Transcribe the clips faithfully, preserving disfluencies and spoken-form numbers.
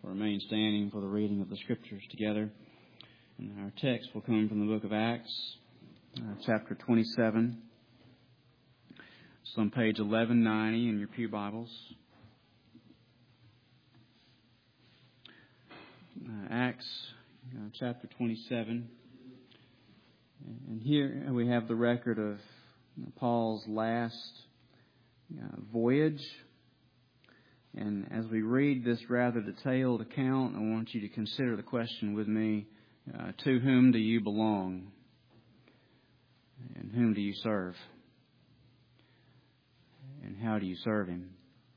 We'll remain standing for the reading of the Scriptures together. And our text will come from the book of Acts, uh, chapter twenty-seven. It's on page eleven ninety in your pew Bibles. Uh, Acts uh, chapter twenty-seven. And here we have the record of Paul's last uh, voyage. And as we read this rather detailed account, I want you to consider the question with me, uh, to whom do you belong? And whom do you serve? And how do you serve Him?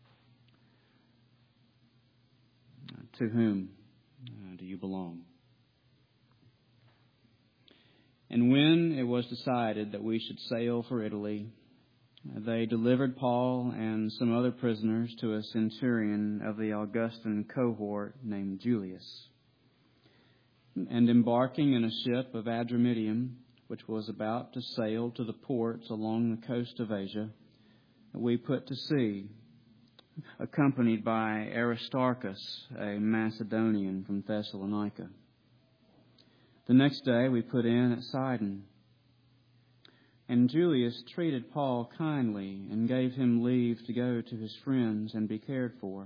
Uh, to whom uh, do you belong? And when it was decided that we should sail for Italy, they delivered Paul and some other prisoners to a centurion of the Augustan cohort named Julius. And embarking in a ship of Adramyttium, which was about to sail to the ports along the coast of Asia, we put to sea, accompanied by Aristarchus, a Macedonian from Thessalonica. The next day we put in at Sidon. And Julius treated Paul kindly and gave him leave to go to his friends and be cared for.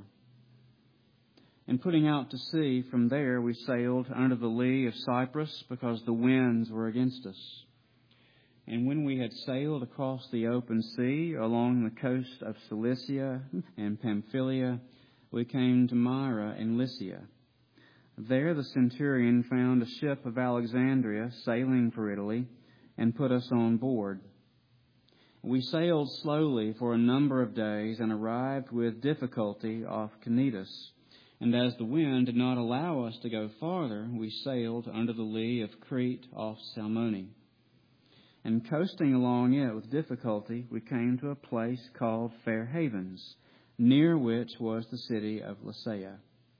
And putting out to sea from there, we sailed under the lee of Cyprus because the winds were against us. And when we had sailed across the open sea along the coast of Cilicia and Pamphylia, we came to Myra in Lycia. There the centurion found a ship of Alexandria sailing for Italy, and put us on board. We sailed slowly for a number of days and arrived with difficulty off Cnidus. And as the wind did not allow us to go farther, we sailed under the lee of Crete off Salmone. And coasting along it with difficulty, we came to a place called Fair Havens, near which was the city of Lasea.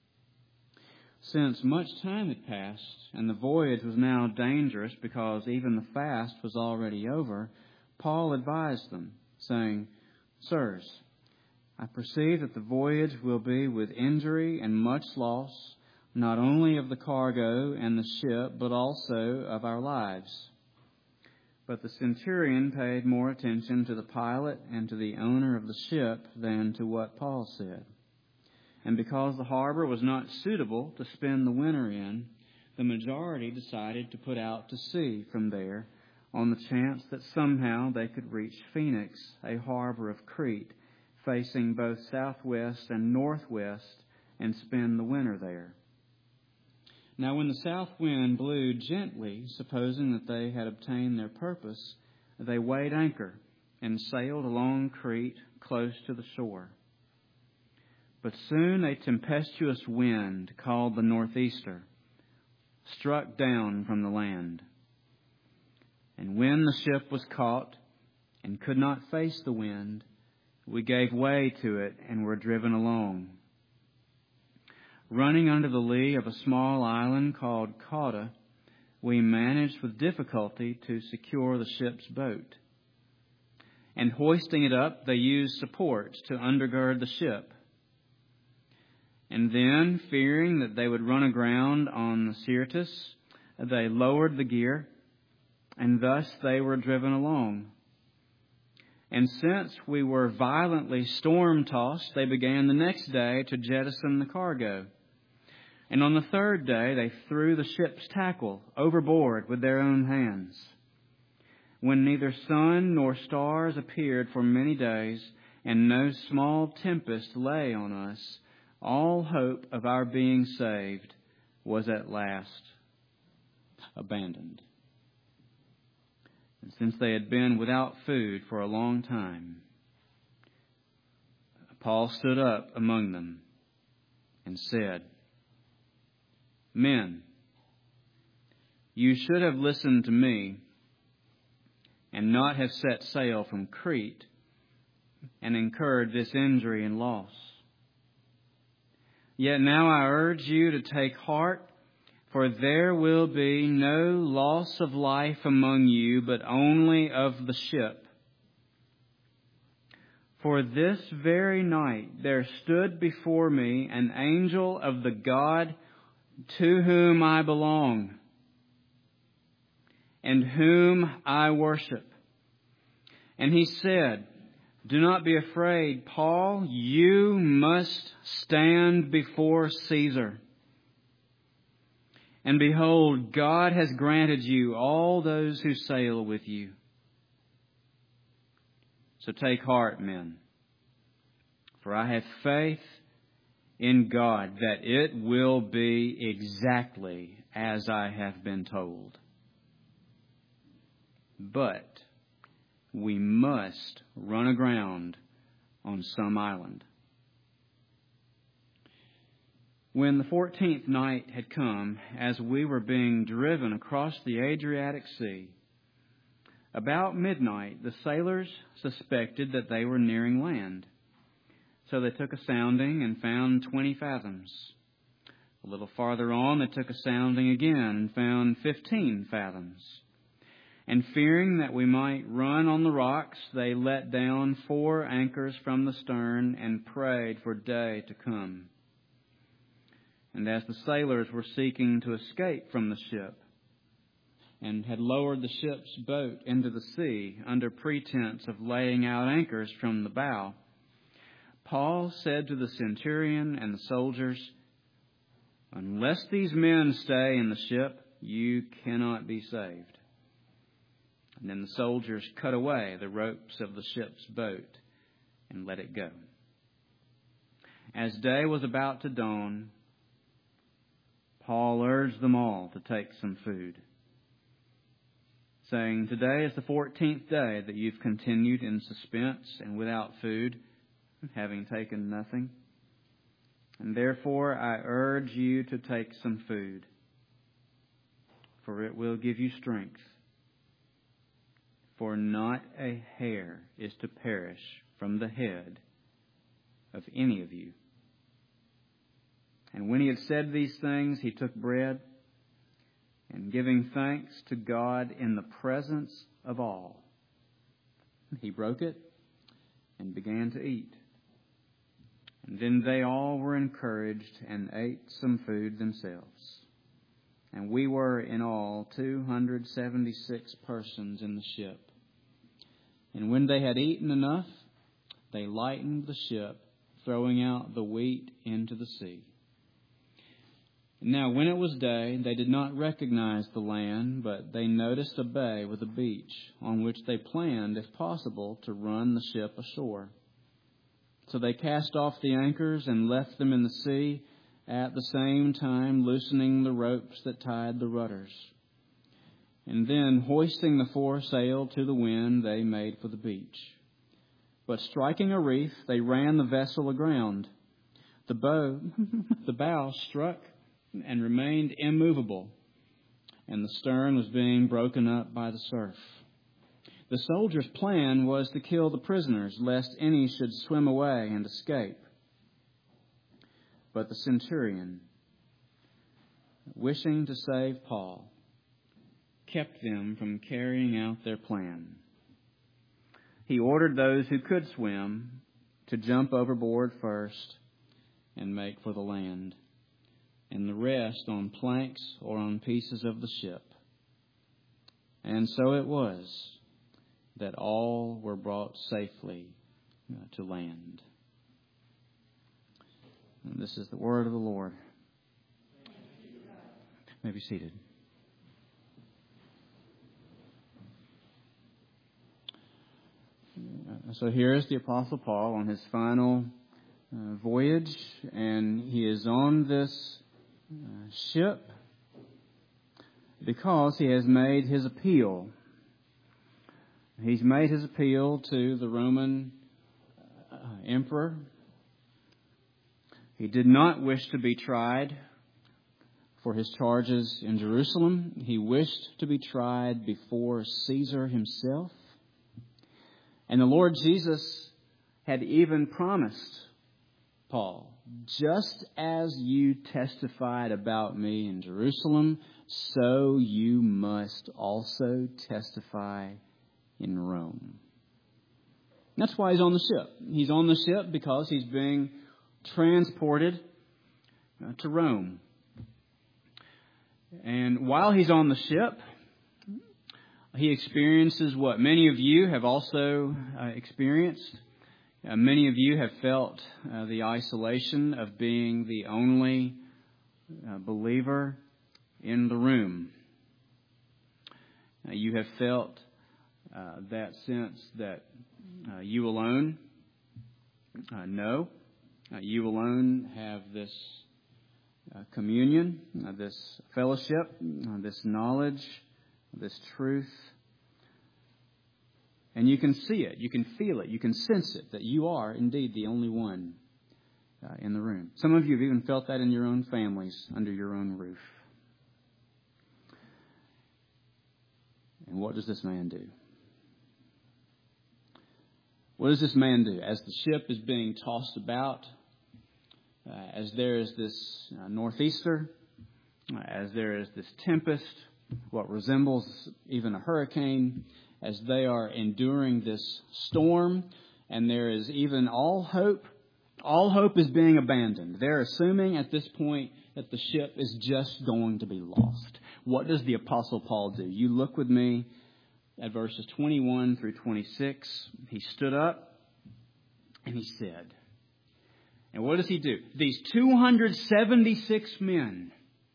Since much time had passed, and the voyage was now dangerous because even the fast was already over, Paul advised them, saying, Sirs, I perceive that the voyage will be with injury and much loss, not only of the cargo and the ship, but also of our lives. But the centurion paid more attention to the pilot and to the owner of the ship than to what Paul said. And because the harbor was not suitable to spend the winter in, the majority decided to put out to sea from there on the chance that somehow they could reach Phoenix, a harbor of Crete, facing both southwest and northwest, and spend the winter there. Now when the south wind blew gently, supposing that they had obtained their purpose, they weighed anchor and sailed along Crete close to the shore. But soon a tempestuous wind, called the northeaster, struck down from the land. And when the ship was caught and could not face the wind, we gave way to it and were driven along. Running under the lee of a small island called Cauda, we managed with difficulty to secure the ship's boat. And hoisting it up, they used supports to undergird the ship. And then, fearing that they would run aground on the Syrtis, they lowered the gear, and thus they were driven along. And since we were violently storm-tossed, they began the next day to jettison the cargo. And on the third day, they threw the ship's tackle overboard with their own hands. When neither sun nor stars appeared for many days, and no small tempest lay on us, all hope of our being saved was at last abandoned. And since they had been without food for a long time, Paul stood up among them and said, Men, you should have listened to me and not have set sail from Crete and incurred this injury and loss. Yet now I urge you to take heart, for there will be no loss of life among you, but only of the ship. For this very night there stood before me an angel of the God to whom I belong and whom I worship. And he said, do not be afraid, Paul. You must stand before Caesar. And behold, God has granted you all those who sail with you. So take heart, men, for I have faith in God that it will be exactly as I have been told. But we must run aground on some island. When the fourteenth night had come, as we were being driven across the Adriatic Sea, about midnight the sailors suspected that they were nearing land. So they took a sounding and found twenty fathoms. A little farther on they took a sounding again and found fifteen fathoms. And fearing that we might run on the rocks, they let down four anchors from the stern and prayed for day to come. And as the sailors were seeking to escape from the ship, and had lowered the ship's boat into the sea under pretense of laying out anchors from the bow, Paul said to the centurion and the soldiers, unless these men stay in the ship, you cannot be saved. And then the soldiers cut away the ropes of the ship's boat and let it go. As day was about to dawn, Paul urged them all to take some food, saying, today is the fourteenth day that you've continued in suspense and without food, having taken nothing. And therefore I urge you to take some food, for it will give you strength. For not a hair is to perish from the head of any of you. And when he had said these things, he took bread, and giving thanks to God in the presence of all, he broke it and began to eat. And then they all were encouraged and ate some food themselves. And we were in all two hundred seventy-six persons in the ship. And when they had eaten enough, they lightened the ship, throwing out the wheat into the sea. Now, when it was day, they did not recognize the land, but they noticed a bay with a beach, on which they planned, if possible, to run the ship ashore. So they cast off the anchors and left them in the sea, at the same time loosening the ropes that tied the rudders. And then, hoisting the foresail to the wind, they made for the beach. But striking a reef, they ran the vessel aground. The bow, the bow struck and remained immovable, and the stern was being broken up by the surf. The soldiers' plan was to kill the prisoners, lest any should swim away and escape. But the centurion, wishing to save Paul, kept them from carrying out their plan. He ordered those who could swim to jump overboard first and make for the land, and the rest on planks or on pieces of the ship. And so it was that all were brought safely to land. And this is the word of the Lord. You may be seated. So here is the Apostle Paul on his final uh, voyage, and he is on this uh, ship because he has made his appeal. He's made his appeal to the Roman uh, emperor. He did not wish to be tried for his charges in Jerusalem. He wished to be tried before Caesar himself. And the Lord Jesus had even promised Paul, just as you testified about me in Jerusalem, so you must also testify in Rome. That's why he's on the ship. He's on the ship because he's being transported uh, to Rome. And while he's on the ship, he experiences what many of you have also uh, experienced. Uh, many of you have felt uh, the isolation of being the only uh, believer in the room. Uh, you have felt uh, that sense that uh, you alone uh, know, uh, you alone have this uh, communion, uh, this fellowship, uh, this knowledge, this truth. And you can see it, you can feel it, you can sense it, that you are indeed the only one uh, in the room. Some of you have even felt that in your own families, under your own roof. And what does this man do? What does this man do? As the ship is being tossed about, uh, as there is this uh, northeaster, uh, as there is this tempest, what resembles even a hurricane, as they are enduring this storm, and there is even all hope, all hope is being abandoned. They're assuming at this point that the ship is just going to be lost. What does the Apostle Paul do? You look with me at verses twenty-one through twenty-six. He stood up and he said, and what does he do? These two hundred seventy-six men.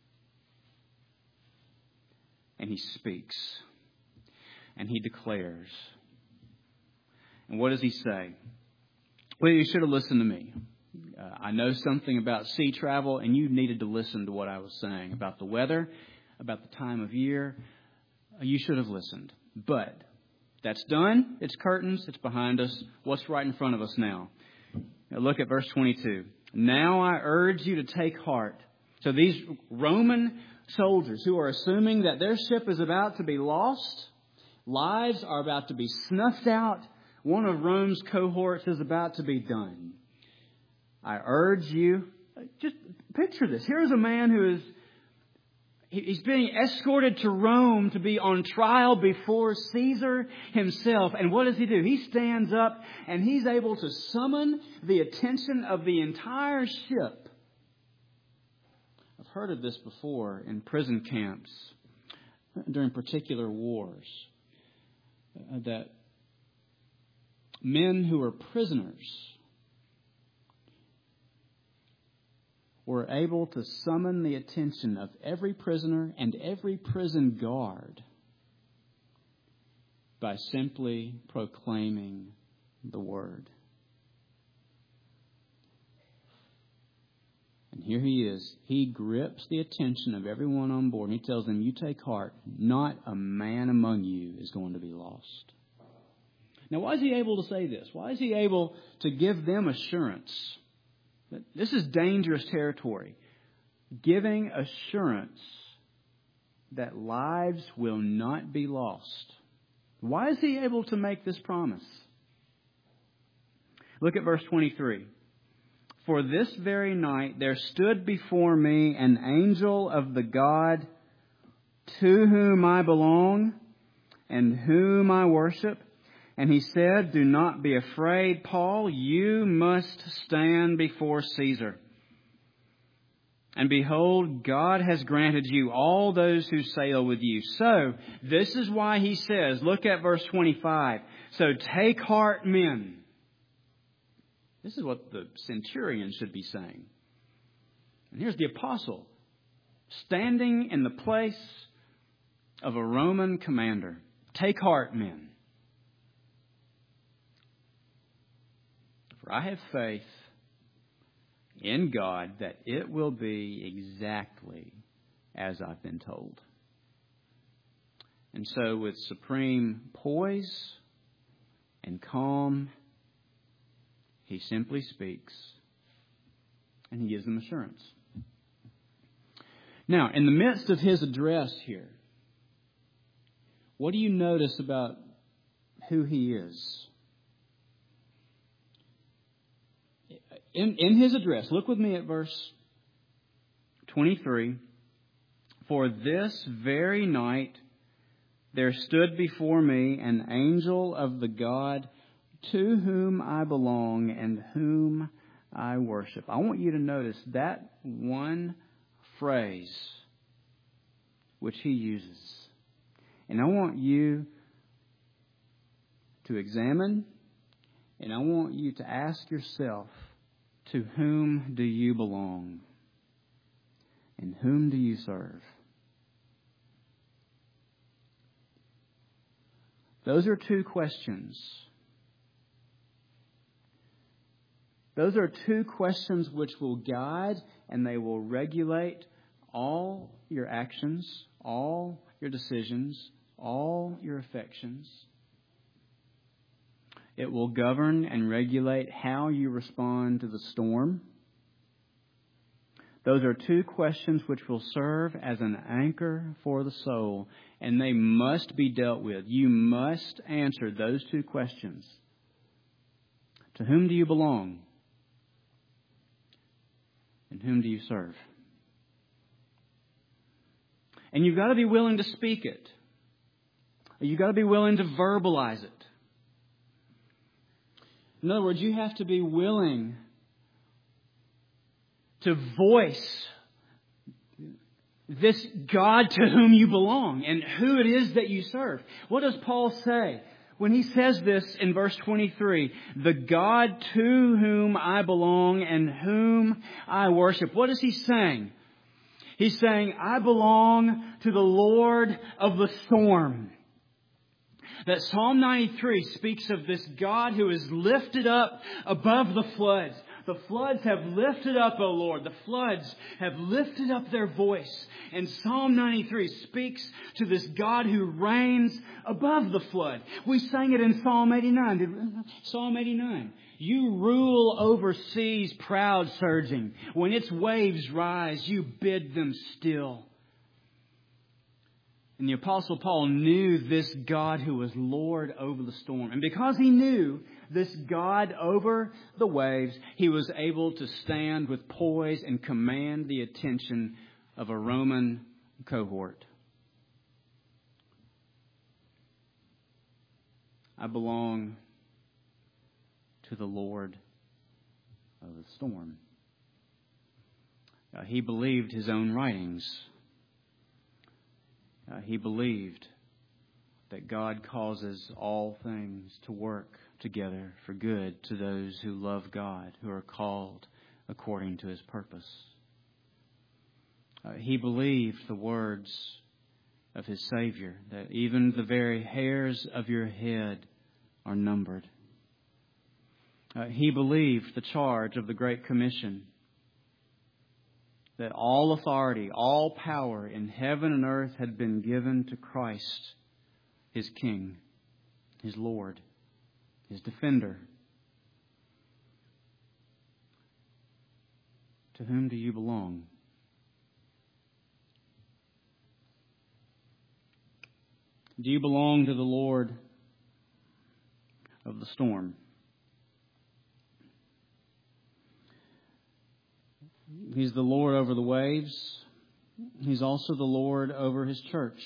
And he speaks. And he declares. And what does he say? Well, you should have listened to me. Uh, I know something about sea travel, and you needed to listen to what I was saying about the weather, about the time of year. Uh, you should have listened. But that's done. It's curtains. It's behind us. What's right in front of us now? Now look at verse twenty-two. Now I urge you to take heart. So these Roman soldiers who are assuming that their ship is about to be lost, lives are about to be snuffed out, one of Rome's cohorts is about to be done. I urge you, just picture this. Here's a man who is, he's being escorted to Rome to be on trial before Caesar himself. And what does he do? He stands up and he's able to summon the attention of the entire ship. I've heard of this before in prison camps during particular wars, uh, that men who were prisoners were able to summon the attention of every prisoner and every prison guard by simply proclaiming the word. And here he is. He grips the attention of everyone on board. And he tells them, you take heart. Not a man among you is going to be lost. Now, why is he able to say this? Why is he able to give them assurance? That this is dangerous territory. Giving assurance that lives will not be lost. Why is he able to make this promise? Look at verse twenty-three. For this very night there stood before me an angel of the God to whom I belong and whom I worship. And he said, do not be afraid, Paul. You must stand before Caesar. And behold, God has granted you all those who sail with you. So this is why he says, look at verse twenty-five. So take heart, men. This is what the centurion should be saying. And here's the apostle standing in the place of a Roman commander. Take heart, men. For I have faith in God that it will be exactly as I've been told. And so with supreme poise and calm, he simply speaks, and he gives them assurance. Now, in the midst of his address here, what do you notice about who he is? In, in his address, look with me at verse twenty-three. For this very night there stood before me an angel of the God to whom I belong and whom I worship. I want you to notice that one phrase which he uses. And I want you to examine, and I want you to ask yourself, to whom do you belong? And whom do you serve? Those are two questions. Those are two questions which will guide and they will regulate all your actions, all your decisions, all your affections. It will govern and regulate how you respond to the storm. Those are two questions which will serve as an anchor for the soul, and they must be dealt with. You must answer those two questions. To whom do you belong? And whom do you serve? And you've got to be willing to speak it. You've got to be willing to verbalize it. In other words, you have to be willing to voice this God to whom you belong and who it is that you serve. What does Paul say when he says this in verse twenty-three? The God to whom I belong and whom I worship. What is he saying? He's saying, I belong to the Lord of the storm. That Psalm ninety-three speaks of this God who is lifted up above the floods. The floods have lifted up, O Lord. The floods have lifted up their voice. And Psalm ninety-three speaks to this God who reigns above the flood. We sang it in Psalm eighty-nine. Did we? Psalm eighty-nine. You rule over seas proud surging. When its waves rise, you bid them still. And the Apostle Paul knew this God who was Lord over the storm. And because he knew this God over the waves, he was able to stand with poise and command the attention of a Roman cohort. I belong to the Lord of the storm. Uh, he believed his own writings. Uh, he believed that God causes all things to work together for good to those who love God, who are called according to His purpose. Uh, he believed the words of his Savior, that even the very hairs of your head are numbered. Uh, he believed the charge of the Great Commission, that all authority, all power in heaven and earth had been given to Christ, His King, His Lord, His Defender. To whom do you belong? Do you belong to the Lord of the storm? He's the Lord over the waves. He's also the Lord over His church.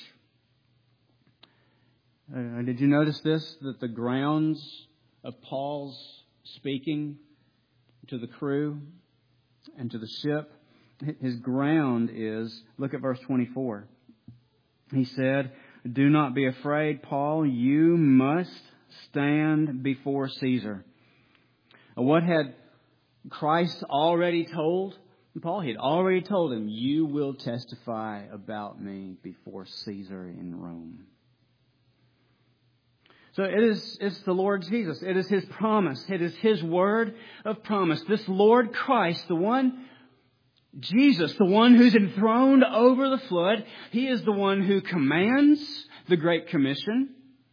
Uh, did you notice this? That the grounds of Paul's speaking to the crew and to the ship, his ground is, look at verse twenty-four. He said, do not be afraid, Paul. You must stand before Caesar. What had Christ already told Paul? He had already told him, you will testify about me before Caesar in Rome. So it is, it's the Lord Jesus. It is His promise. It is His word of promise. This Lord Christ, the one, Jesus, the one who's enthroned over the flood, He is the one who commands the Great Commission.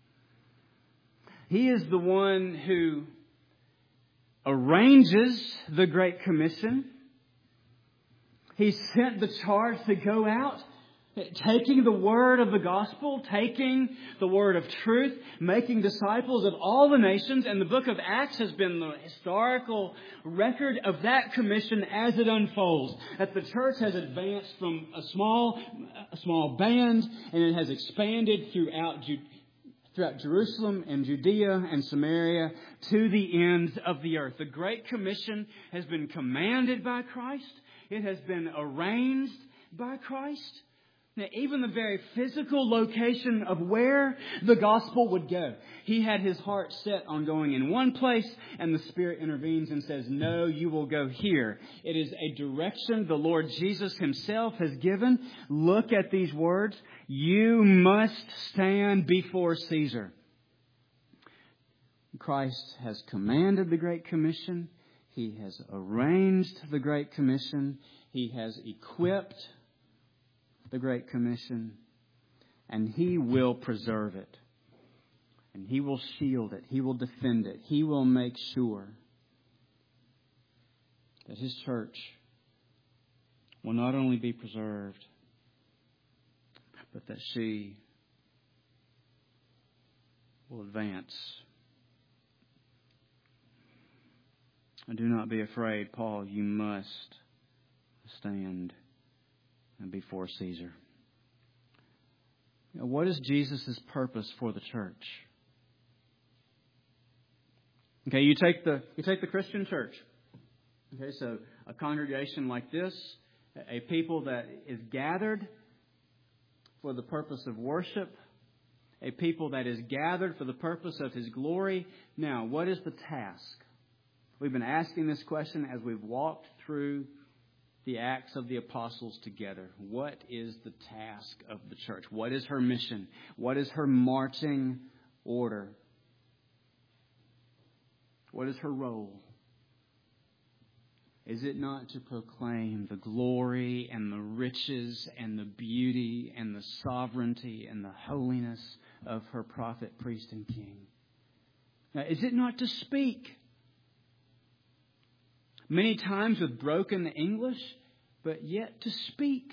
He is the one who arranges the Great Commission. He sent the charge to go out, taking the word of the gospel, taking the word of truth, making disciples of all the nations. And the book of Acts has been the historical record of that commission as it unfolds. That the church has advanced from a small, a small band, and it has expanded throughout, throughout Jerusalem and Judea and Samaria to the ends of the earth. The Great Commission has been commanded by Christ. It has been arranged by Christ. Now, even the very physical location of where the gospel would go. He had his heart set on going in one place, and the Spirit intervenes and says, no, you will go here. It is a direction the Lord Jesus himself has given. Look at these words. You must stand before Caesar. Christ has commanded the Great Commission. He has arranged the Great Commission. He has equipped the Great Commission, and He will preserve it, and He will shield it, He will defend it, He will make sure that His church will not only be preserved, but that she will advance. And do not be afraid, Paul, you must stand before Caesar. Now, what is Jesus' purpose for the church? Okay, you take the you take the Christian church. Okay, so a congregation like this, a people that is gathered for the purpose of worship, a people that is gathered for the purpose of His glory. Now, what is the task? We've been asking this question as we've walked through the Acts of the Apostles together. What is the task of the church? What is her mission? What is her marching order? What is her role? Is it not to proclaim the glory and the riches and the beauty and the sovereignty and the holiness of her prophet, priest, and king? Now, is it not to speak? Many times with broken English, but yet to speak.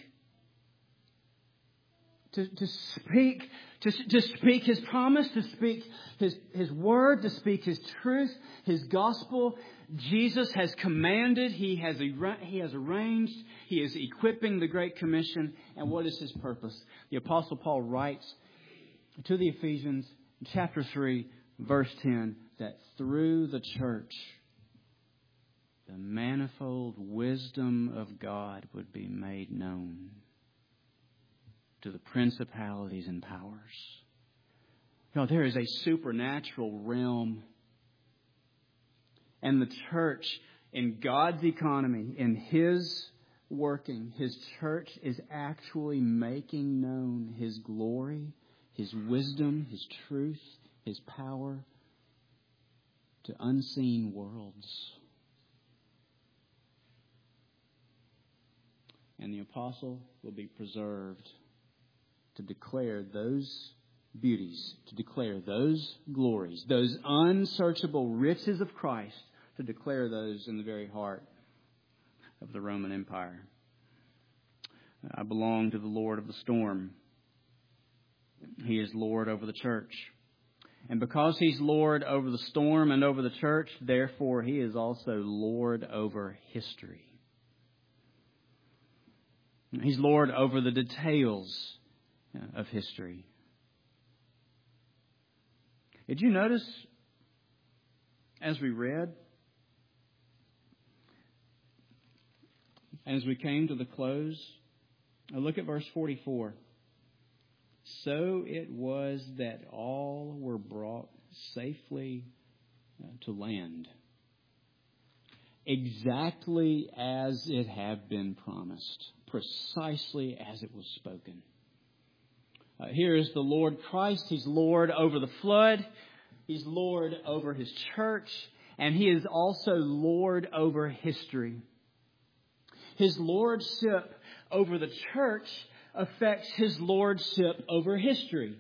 To, to speak, to, to speak His promise, to speak His, His word, to speak His truth, His gospel. Jesus has commanded, He has, he has arranged, He is equipping the Great Commission. And what is His purpose? The Apostle Paul writes to the Ephesians, chapter three, verse ten, that through the church, the manifold wisdom of God would be made known to the principalities and powers. You know, there is a supernatural realm. And the church, in God's economy, in His working, His church is actually making known His glory, His wisdom, His truth, His power to unseen worlds. And the apostle will be preserved to declare those beauties, to declare those glories, those unsearchable riches of Christ, to declare those in the very heart of the Roman Empire. I belong to the Lord of the storm. He is Lord over the church. And because He's Lord over the storm and over the church, therefore He is also Lord over history. He's Lord over the details of history. Did you notice, as we read, as we came to the close, look at verse forty-four. So it was that all were brought safely to land, exactly as it had been promised, precisely as it was spoken. Uh, here is the Lord Christ. He's Lord over the flood. He's Lord over His church. And He is also Lord over history. His lordship over the church affects His lordship over history.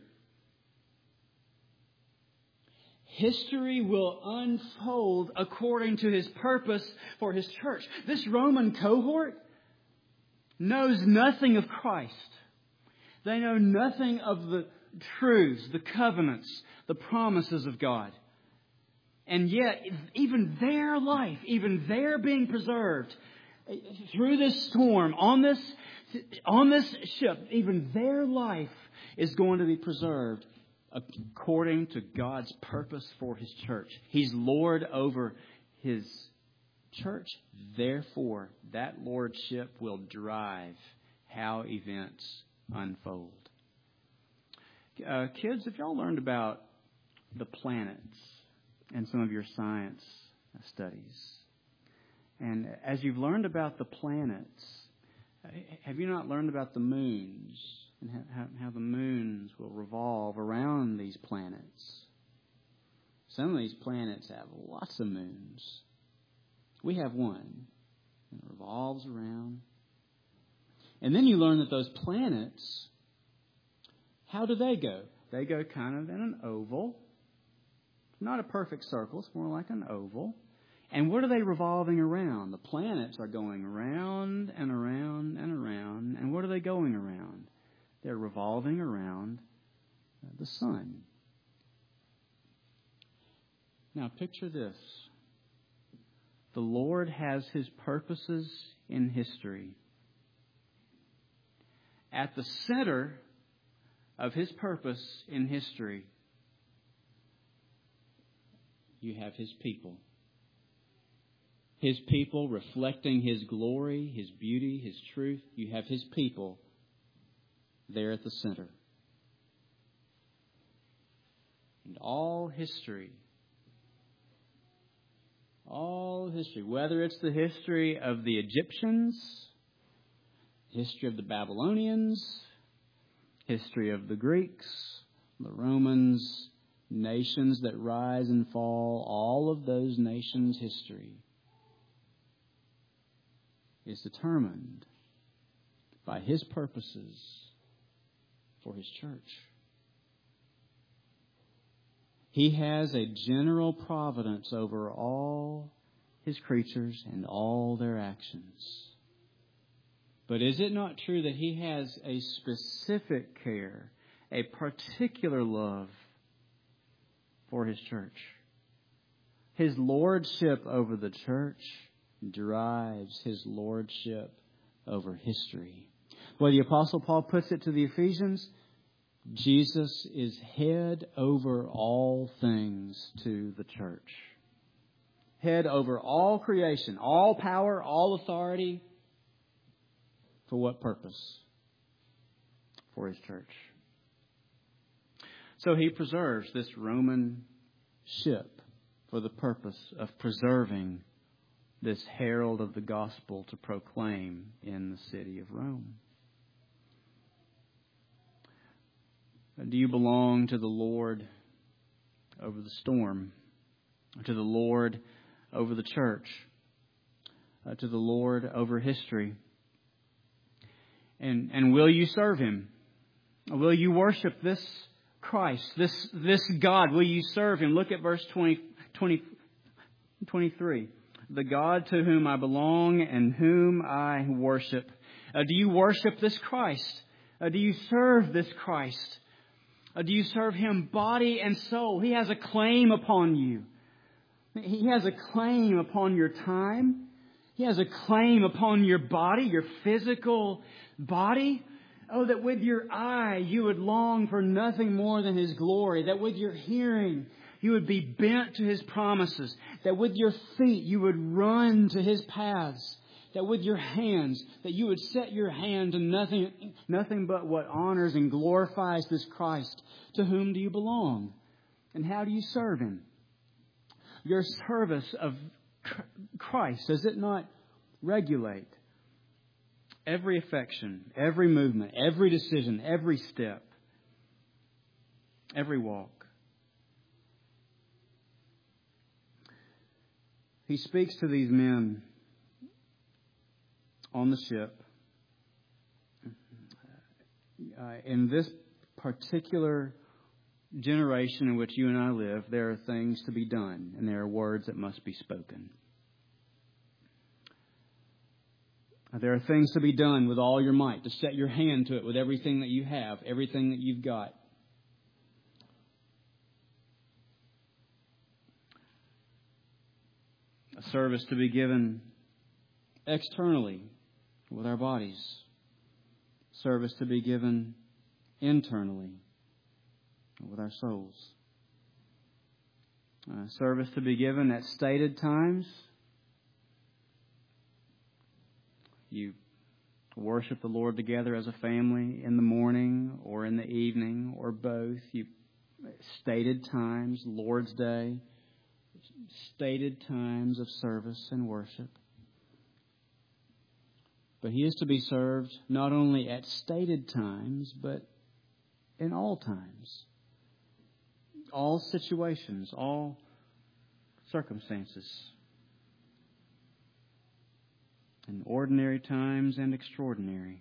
History will unfold according to His purpose for His church. This Roman cohort knows nothing of Christ. They know nothing of the truths, the covenants, the promises of God. And yet, even their life, even their being preserved through this storm, on this, on this ship, even their life is going to be preserved according to God's purpose for His church. He's Lord over His church. Therefore, that lordship will drive how events unfold. Uh, kids, have y'all learned about the planets in some of your science studies? And as you've learned about the planets, have you not learned about the moons and how, how the moons will revolve around these planets? Some of these planets have lots of moons. We have one, and it revolves around. And then you learn that those planets, how do they go? They go kind of in an oval. Not a perfect circle, it's more like an oval. And what are they revolving around? The planets are going around and around and around. And what are they going around? They're revolving around the sun. Now picture this. The Lord has His purposes in history. At the center of His purpose in history, you have His people. His people reflecting His glory, His beauty, His truth. You have His people there at the center. And all history, all history, whether it's the history of the Egyptians, history of the Babylonians, history of the Greeks, the Romans, nations that rise and fall, all of those nations' history is determined by His purposes for His church. He has a general providence over all His creatures and all their actions. But is it not true that He has a specific care, a particular love for His church? His lordship over the church derives His lordship over history. Well, the Apostle Paul puts it to the Ephesians, Jesus is head over all things to the church. Head over all creation, all power, all authority. For what purpose? For His church. So He preserves this Roman ship for the purpose of preserving this herald of the gospel to proclaim in the city of Rome. Do you belong to the Lord over the storm? To the Lord over the church? Uh, to the Lord over history? And and will you serve Him? Will you worship this Christ, this this God? Will you serve Him? Look at verse twenty, twenty, twenty-three. The God to whom I belong and whom I worship. Uh, do you worship this Christ? Uh, do you serve this Christ? Uh, do you serve Him body and soul? He has a claim upon you. He has a claim upon your time. He has a claim upon your body, your physical body. Oh, that with your eye you would long for nothing more than His glory. That with your hearing you would be bent to His promises. That with your feet you would run to His paths. That with your hands, that you would set your hand to nothing, nothing but what honors and glorifies this Christ. To whom do you belong? And how do you serve Him? Your service of Christ, does it not regulate every affection, every movement, every decision, every step, every walk? He speaks to these men on the ship. Uh, in this particular generation in which you and I live, there are things to be done, and there are words that must be spoken. There are things to be done with all your might, to set your hand to it with everything that you have, everything that you've got. A service to be given externally with our bodies. Service to be given internally with our souls. Uh, service to be given at stated times. You worship the Lord together as a family in the morning or in the evening or both. You stated times, Lord's Day, stated times of service and worship. But He is to be served not only at stated times, but in all times, all situations, all circumstances, in ordinary times and extraordinary.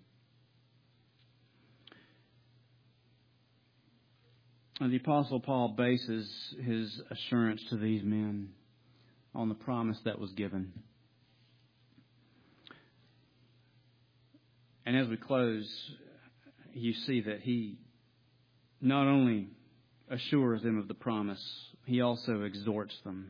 And the Apostle Paul bases his assurance to these men on the promise that was given. And as we close, you see that he not only assures them of the promise, he also exhorts them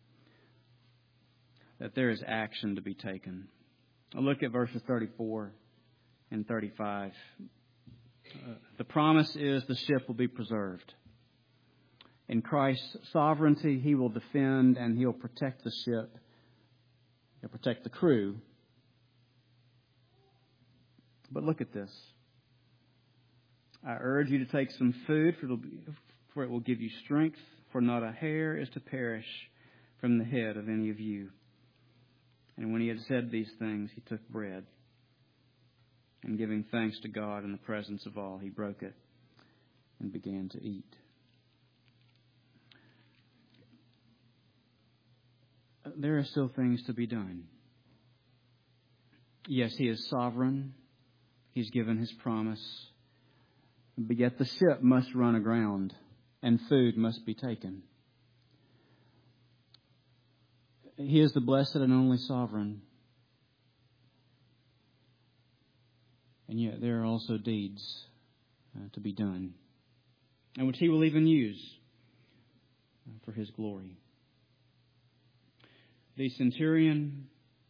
that there is action to be taken. Look at verses thirty-four and thirty-five. Uh, the promise is the ship will be preserved. In Christ's sovereignty, He will defend and He'll protect the ship. He'll protect the crew. But look at this. I urge you to take some food, for, it'll be, for it will give you strength, for not a hair is to perish from the head of any of you. And when He had said these things, He took bread, and giving thanks to God in the presence of all, He broke it and began to eat. There are still things to be done. Yes, He is sovereign. He's given His promise. But yet the ship must run aground, and food must be taken. He is the blessed and only sovereign. And yet there are also deeds uh, to be done, and which He will even use uh, for His glory. The centurion,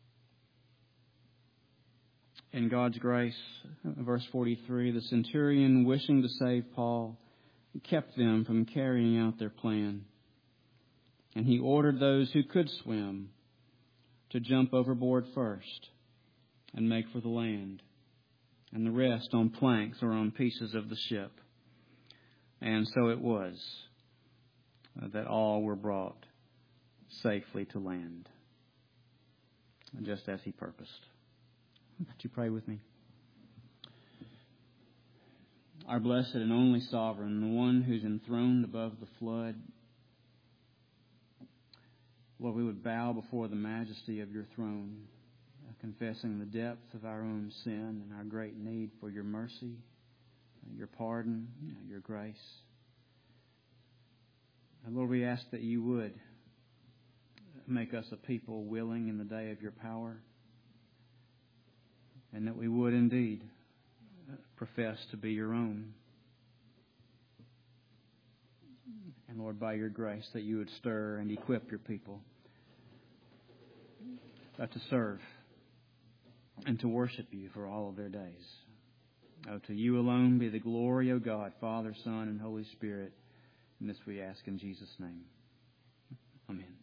in God's grace, verse forty-three, the centurion, wishing to save Paul, kept them from carrying out their plan. And he ordered those who could swim to jump overboard first and make for the land, and the rest on planks or on pieces of the ship. And so it was that all were brought safely to land, just as He purposed. Would you pray with me? Our blessed and only sovereign, the one who's enthroned above the flood, Lord, we would bow before the majesty of Your throne, confessing the depth of our own sin and our great need for Your mercy, Your pardon, Your grace. And Lord, we ask that You would make us a people willing in the day of Your power, and that we would indeed profess to be Your own. And Lord, by Your grace, that You would stir and equip Your people uh, to serve and to worship You for all of their days. Oh, to You alone be the glory, O God, Father, Son, and Holy Spirit. And this we ask in Jesus' name. Amen.